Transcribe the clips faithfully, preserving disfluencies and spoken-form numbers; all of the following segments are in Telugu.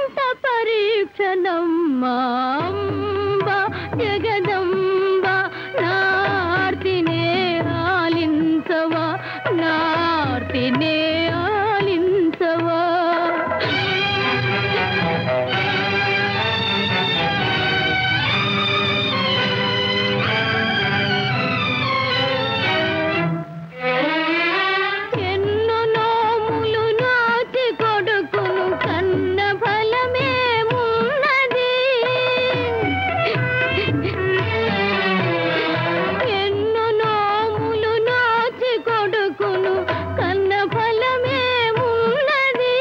ఎంత పరీక్షనమ్మా అంబ జగదంబ నార్తినే ఆలించవా నార్తినే ఆలించవా ఎన్ను నోములు నాచి కొడుకును కన్న ఫలమేమున్నది ఎన్ను నోములు నాచి కొడుకును కన్న ఫలమేమున్నది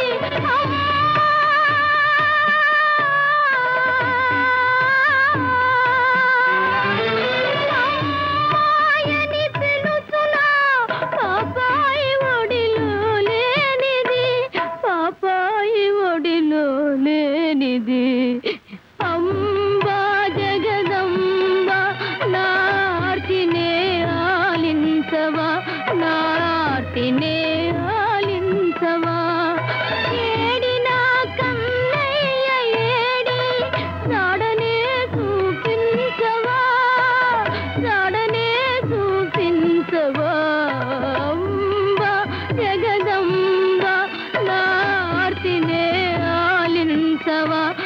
అమ్మాయని పిలుచునా పాపాయి ఒడిలో లేనిది పాపాయి ఒడిలో లేనిది అంబా జగదంబ నార్తినే ఆలించవా నార్తినే ఆలించవా ఏడినా కన్నయ్య ఏడి జాడనే చూపించవా జాడనే చూపించవా అంబ జగదంబ నార్తినే ఆలించవా